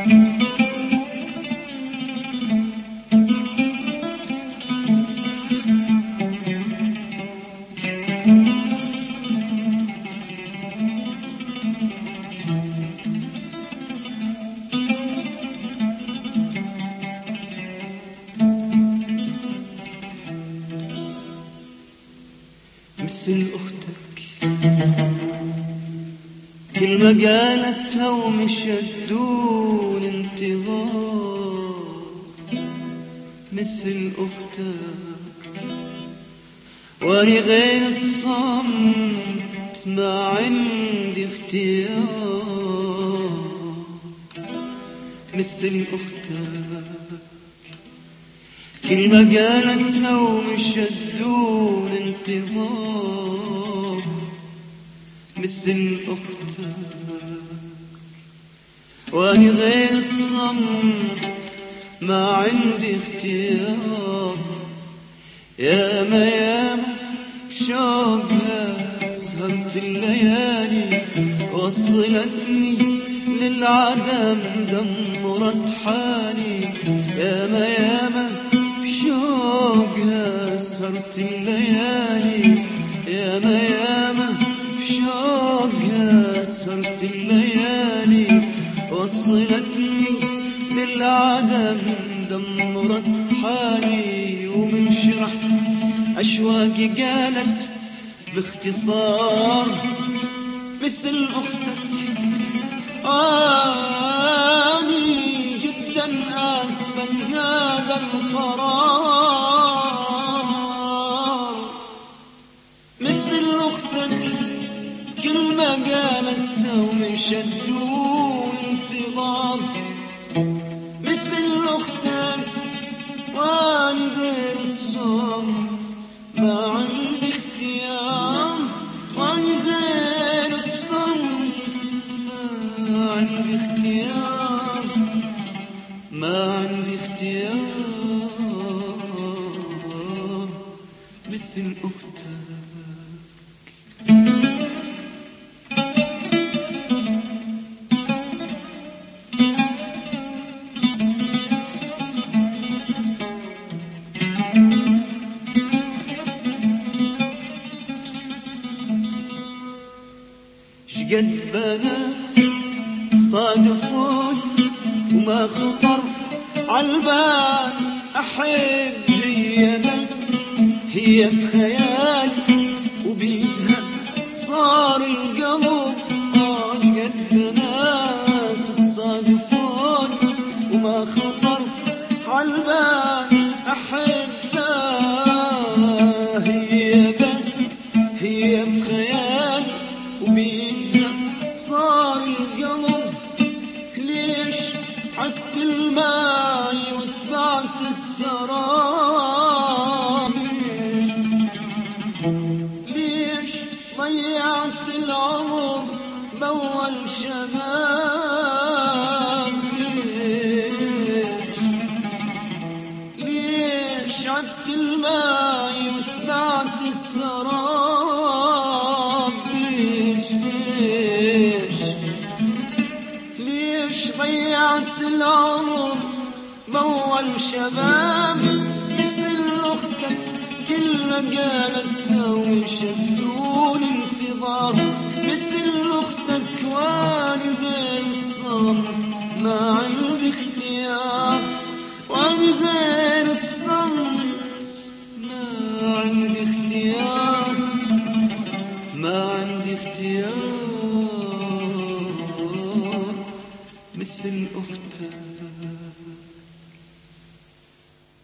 مثل أختك كل ما قالتها ومشت دون انتظار. مثل أختك واني غير الصمت ما عندي اختيار. مثل أختك كل ما قالتها ومشت دون انتظار. مثل أختك واني غير الصمت ما عندي اختيار. ياما ياما شوقها سهرت الليالي وصلتني للعدم دمرت حالي. ياما ياما شوقها سهرت الليالي. ياما ياما شوقها سهرت الليالي وصلتني للعدم دمرت حالي. ومن شرحت أشواقي قالت باختصار مثل أختك أني جدا أسفل هذا القرار. مثل أختك كل ما قالتها ومشت دون انتظار. مثل أختك واني غير الصمت ما عندي اختيار. واني غير الصمت ما عندي اختيار. ما عندي اختيار. مثل أختك قد بنات صادفون وما خطر عالبال أحب. هي بس هي بخيالي وبيدها صار القلب. قد بنات الصادفون وما خطر عالبال أحب. هي بس هي بخيالي وبيدها صار القلب. ليش عفت الماي واتبعت السراب؟ ليش ضيعت العمر بأول شباب؟ ليش عفت الماي واتبعت السراب؟ ليش ضيعت العمر بأول شباب؟ مثل أختك كل ما قالتها ومشت دون انتظار. مثل أختك واني غير الصمت ما عندي اختيار. واني غير الصمت ما عندي اختيار. ما عندي اختيار. مثل أختك